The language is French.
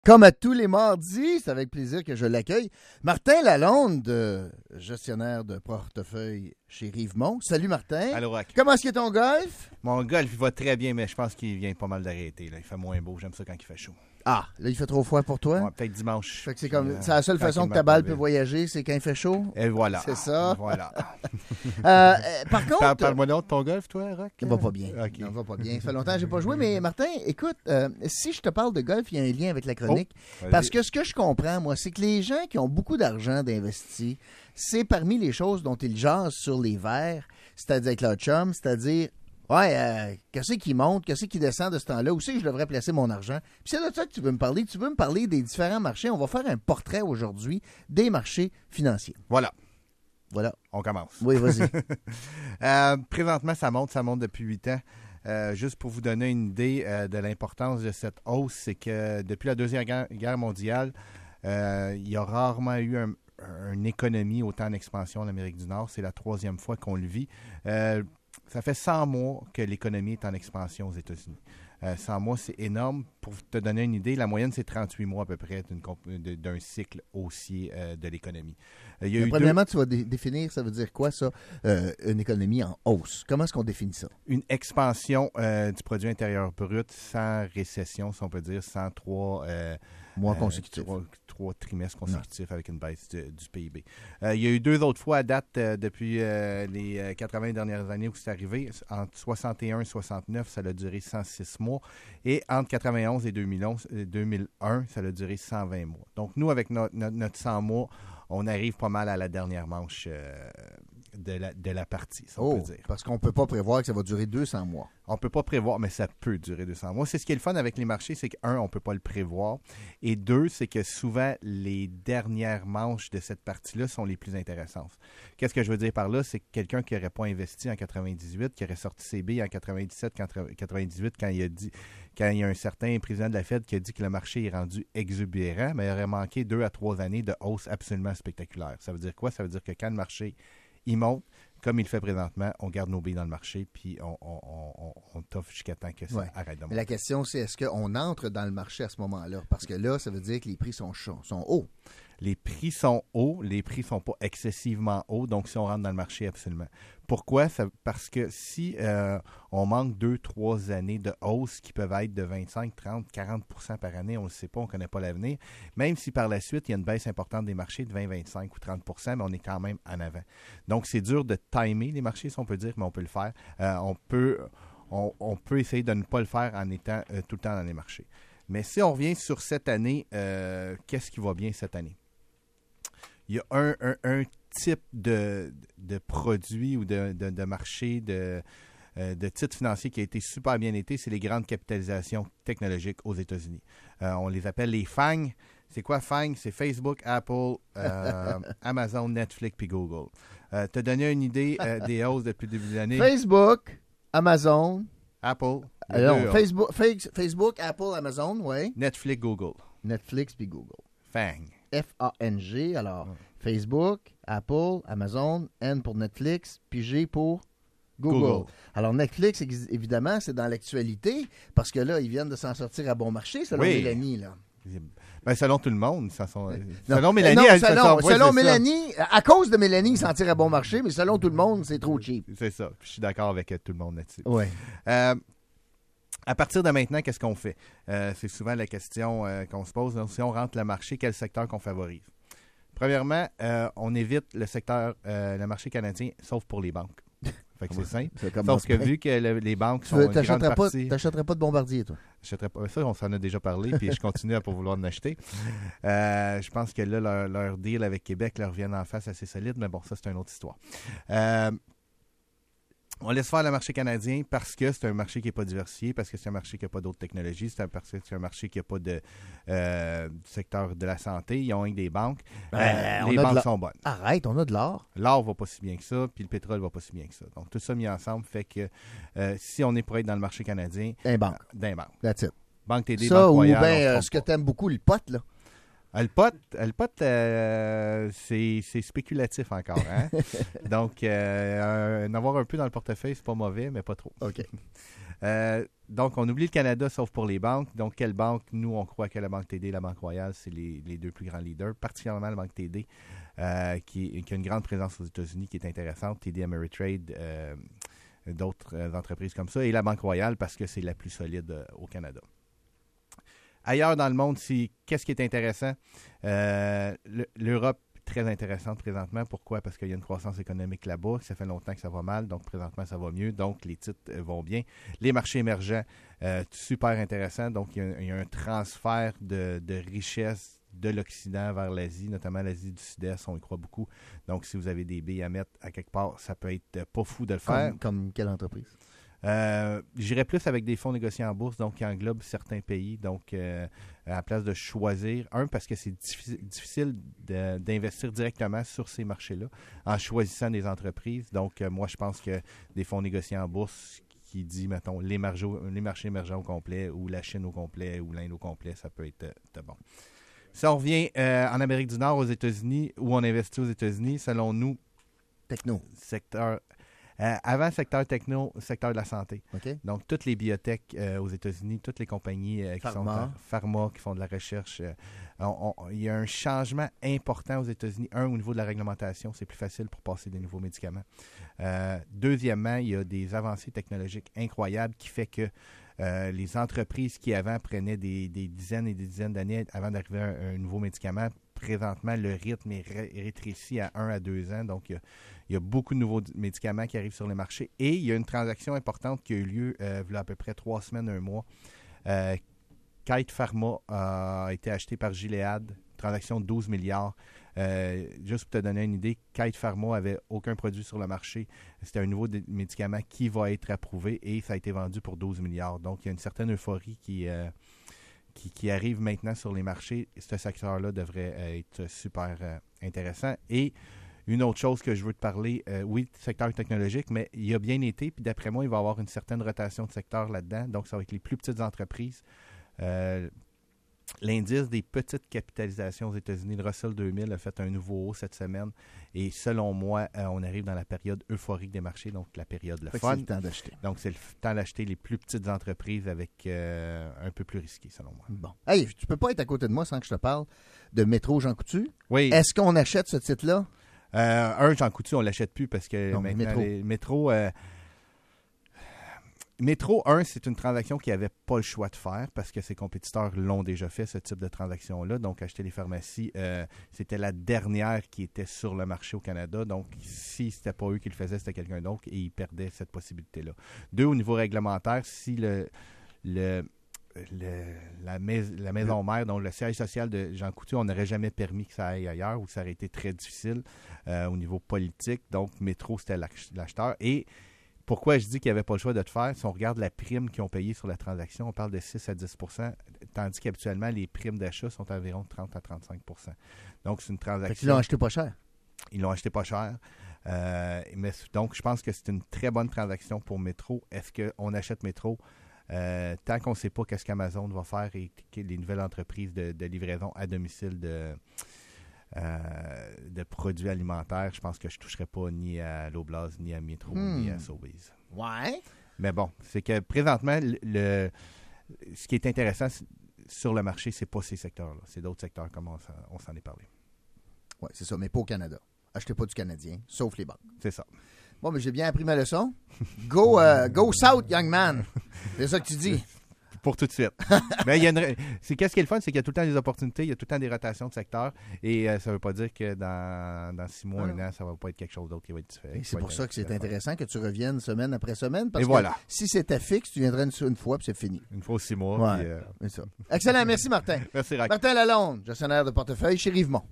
Comme à tous les mardis, c'est avec plaisir que je l'accueille. Martin Lalonde, gestionnaire de portefeuille chez Rivemont. Salut Martin. Allô, Rock. Comment est-ce que ton golf? Mon golf, il va très bien, mais je pense qu'il vient pas mal d'arrêter. Là. Il fait moins beau. J'aime ça quand il fait chaud. Ah, là, il fait trop froid pour toi? Ouais, peut-être dimanche. Fait que c'est la seule façon que ta balle peut voyager, c'est quand il fait chaud? Et voilà. C'est ça? Voilà. Par contre... Parle-moi donc de ton golf, toi, Rock. Ça va pas bien. Okay. Ça va pas bien. Ça fait longtemps que j'ai pas joué, mais Martin, écoute, si je te parle de golf, il y a un lien avec la chronique. Parce que ce que je comprends, moi, c'est que les gens qui ont beaucoup d'argent d'investi, c'est parmi les choses dont ils jasent sur les verres, c'est-à-dire avec leur chum, c'est-à-dire qu'est-ce qui monte, qu'est-ce qui descend de ce temps-là, où c'est que je devrais placer mon argent. Puis c'est de ça que tu veux me parler. Tu veux me parler des différents marchés. On va faire un portrait aujourd'hui des marchés financiers. Voilà. On commence. Oui, vas-y. Présentement, ça monte depuis 8 ans. Juste pour vous donner une idée de l'importance de cette hausse, c'est que depuis la Deuxième Guerre mondiale, il y a rarement eu une économie autant en expansion en Amérique du Nord. C'est la 3e fois qu'on le vit. Ça fait 100 mois que l'économie est en expansion aux États-Unis. 100 mois, c'est énorme. Pour te donner une idée, la moyenne, c'est 38 mois à peu près d'un cycle haussier de l'économie. Premièrement, tu vas définir, ça veut dire quoi ça, une économie en hausse? Comment est-ce qu'on définit ça? Une expansion du produit intérieur brut sans récession, si on peut dire, sans mois consécutifs. Trois trimestres consécutifs avec une baisse du PIB. Il y a eu 2 autres fois à date depuis les 80 dernières années où c'est arrivé. Entre 61 et 69, ça a duré 106 mois. Et entre 91 et 2001, ça a duré 120 mois. Donc, nous, avec notre 100 mois, on arrive pas mal à la dernière manche de la partie, si on peut dire. Parce qu'on ne peut pas prévoir que ça va durer 200 mois. On ne peut pas prévoir, mais ça peut durer 200 mois. C'est ce qui est le fun avec les marchés, c'est qu'un, on ne peut pas le prévoir. Et deux, c'est que souvent, les dernières manches de cette partie-là sont les plus intéressantes. Qu'est-ce que je veux dire par là? C'est que quelqu'un qui n'aurait pas investi en 98, qui aurait sorti ses billes en 97, 98, quand il y a un certain président de la Fed qui a dit que le marché est rendu exubérant, mais il aurait manqué 2 à 3 années de hausse absolument spectaculaire. Ça veut dire quoi? Ça veut dire que quand le marché il monte, comme il le fait présentement, on garde nos billes dans le marché, puis on t'offre jusqu'à temps que ça arrête de monter. Mais la question, c'est est-ce qu'on entre dans le marché à ce moment-là? Parce que là, ça veut dire que les prix sont hauts. Les prix sont hauts, les prix ne sont pas excessivement hauts, donc si on rentre dans le marché, absolument. Pourquoi? Parce que si on manque 2-3 années de hausse qui peuvent être de 25, 30, 40 % par année, on ne le sait pas, on ne connaît pas l'avenir, même si par la suite, il y a une baisse importante des marchés de 20, 25 ou 30 %, mais on est quand même en avant. Donc, c'est dur de timer les marchés, si on peut dire, mais on peut le faire. On peut essayer de ne pas le faire en étant tout le temps dans les marchés. Mais si on revient sur cette année, qu'est-ce qui va bien cette année? Il y a un type de produit ou de marché, de titres financiers qui a été super bien été, c'est les grandes capitalisations technologiques aux États-Unis. On les appelle les FANG. C'est quoi FANG? C'est Facebook, Apple, Amazon, Netflix puis Google. Tu as donné une idée des hausses depuis le début de l'année. Facebook, Amazon, Apple. Facebook, Apple, Amazon, oui. Netflix, Google. Netflix puis Google. FANG. F-A-N-G, alors Facebook, Apple, Amazon, N pour Netflix, puis G pour Google. Alors Netflix, évidemment, c'est dans l'actualité, parce que là, ils viennent de s'en sortir à bon marché, selon Mélanie, là. Ben, selon tout le monde. Selon Mélanie, selon Mélanie, à cause de Mélanie, ils s'en tirent à bon marché, mais selon tout le monde, c'est trop cheap. C'est ça. Je suis d'accord avec tout le monde là-dessus. Oui. À partir de maintenant, qu'est-ce qu'on fait? C'est souvent la question qu'on se pose. Donc, si on rentre le marché, quel secteur qu'on favorise? Premièrement, on évite le marché canadien, sauf pour les banques. Fait que c'est simple. Sauf que vu que les banques sont une grande partie... T'achèterais pas de Bombardier, toi? J'achèterais pas. Ça, on s'en a déjà parlé, puis je continue à pas vouloir en acheter. Je pense que là, leur deal avec Québec leur vient en face assez solide, mais bon, ça, c'est une autre histoire. On laisse faire le marché canadien parce que c'est un marché qui n'est pas diversifié, parce que c'est un marché qui n'a pas d'autres technologies, c'est un marché qui n'a pas de secteur de la santé. Ils ont des banques. Les banques sont bonnes. Arrête, on a de l'or. L'or va pas si bien que ça, puis le pétrole va pas si bien que ça. Donc, tout ça mis ensemble fait que si on est pour être dans le marché canadien... D'un banque. D'un banque. That's it. Banque TD, ça, Banque Royale. Ça, ou bien ce que tu aimes beaucoup, le pot, là. Le pot, c'est spéculatif encore. Hein? Donc, en avoir un peu dans le portefeuille, c'est pas mauvais, mais pas trop. OK. Donc, on oublie le Canada, sauf pour les banques. Donc, quelle banque? Nous, on croit que la Banque TD et la Banque Royale, c'est les deux plus grands leaders, particulièrement la Banque TD, qui a une grande présence aux États-Unis, qui est intéressante. TD Ameritrade, d'autres entreprises comme ça. Et la Banque Royale, parce que c'est la plus solide au Canada. Ailleurs dans le monde, qu'est-ce qui est intéressant? L'Europe, très intéressante présentement. Pourquoi? Parce qu'il y a une croissance économique là-bas. Ça fait longtemps que ça va mal, donc présentement, ça va mieux. Donc, les titres vont bien. Les marchés émergents, super intéressant. Donc, il y a un transfert de richesse de l'Occident vers l'Asie, notamment l'Asie du Sud-Est. On y croit beaucoup. Donc, si vous avez des billes à mettre à quelque part, ça peut être pas fou de le faire. Comme quelle entreprise? J'irais plus avec des fonds négociés en bourse, donc qui englobent certains pays. Donc, à la place de choisir, parce que c'est difficile d'investir directement sur ces marchés-là en choisissant des entreprises. Donc, moi, je pense que des fonds négociés en bourse qui dit, mettons, les marchés émergents au complet ou la Chine au complet ou l'Inde au complet, ça peut être bon. Si on revient en Amérique du Nord, aux États-Unis, où on investit aux États-Unis, selon nous, secteur... avant secteur techno, secteur de la santé. Okay. Donc, toutes les biotech aux États-Unis, toutes les compagnies qui sont pharma, qui font de la recherche. Il y a un changement important aux États-Unis. Au niveau de la réglementation, c'est plus facile pour passer des nouveaux médicaments. Deuxièmement, il y a des avancées technologiques incroyables qui fait que les entreprises qui avant prenaient des dizaines et des dizaines d'années avant d'arriver à un nouveau médicament, présentement, le rythme est rétréci à 1 à 2 ans. Donc, il y a beaucoup de nouveaux médicaments qui arrivent sur le marché. Et il y a une transaction importante qui a eu lieu il y a à peu près 3 semaines, 1 mois. Kite Pharma a été acheté par Gilead, transaction de 12 milliards. Juste pour te donner une idée, Kite Pharma n'avait aucun produit sur le marché. C'était un nouveau médicament qui va être approuvé et ça a été vendu pour 12 milliards. Donc, il y a une certaine euphorie qui arrive maintenant sur les marchés. Ce secteur-là devrait être super intéressant. Et une autre chose que je veux te parler, oui, secteur technologique, mais il a bien été, puis d'après moi, il va y avoir une certaine rotation de secteur là-dedans. Donc, ça va être les plus petites entreprises. L'indice des petites capitalisations aux États-Unis, le Russell 2000, a fait un nouveau haut cette semaine. Et selon moi, on arrive dans la période euphorique des marchés, donc la période le fun. C'est le temps d'acheter. Donc, c'est le temps d'acheter les plus petites entreprises avec un peu plus risquées, selon moi. Bon. Hey, tu peux pas être à côté de moi sans que je te parle de Métro Jean Coutu. Oui. Est-ce qu'on achète ce titre-là? Jean Coutu, on ne l'achète plus parce que maintenant, Métro, c'est une transaction qui n'avait pas le choix de faire parce que ses compétiteurs l'ont déjà fait, ce type de transaction-là. Donc, acheter les pharmacies, c'était la dernière qui était sur le marché au Canada. Donc, si ce n'était pas eux qui le faisaient, c'était quelqu'un d'autre et ils perdaient cette possibilité-là. 2, au niveau réglementaire, si la maison mère, donc le siège social de Jean Coutu, on n'aurait jamais permis que ça aille ailleurs ou ça aurait été très difficile au niveau politique. Donc, Métro, c'était l'acheteur. Et pourquoi je dis qu'il n'y avait pas le choix de le faire? Si on regarde la prime qu'ils ont payée sur la transaction, on parle de 6 à 10 %, tandis qu'habituellement, les primes d'achat sont environ 30 à 35 %. Donc, c'est une transaction... Ils l'ont acheté pas cher. Ils l'ont acheté pas cher. Donc, je pense que c'est une très bonne transaction pour Métro. Est-ce qu'on achète Métro? Tant qu'on ne sait pas qu'est-ce qu'Amazon va faire et les nouvelles entreprises de livraison à domicile de produits alimentaires, je pense que je ne toucherai pas ni à l'Oblast, ni à Métro, ni à Sobeys. Ouais. Mais bon, c'est que présentement, ce qui est intéressant sur le marché, c'est pas ces secteurs-là. C'est d'autres secteurs comme on s'en est parlé. Oui, c'est ça, mais pas au Canada. Achetez pas du Canadien, sauf les banques. C'est ça. Bon, mais j'ai bien appris ma leçon. Go south, young man. C'est ça que tu dis. Pour tout de suite. Mais qu'est-ce qui est le fun, c'est qu'il y a tout le temps des opportunités, il y a tout le temps des rotations de secteur. Et ça ne veut pas dire que dans 6 mois, 1 an, ça ne va pas être quelque chose d'autre qui va être différent. Et c'est pour ça que c'est intéressant que tu reviennes semaine après semaine. Parce et voilà. Que si c'était fixe, tu viendrais une fois puis c'est fini. Une fois 6 mois. Ouais, c'est ça. Excellent. Merci, Martin. Merci, Rack. Martin Lalonde, gestionnaire de portefeuille chez Rivemont.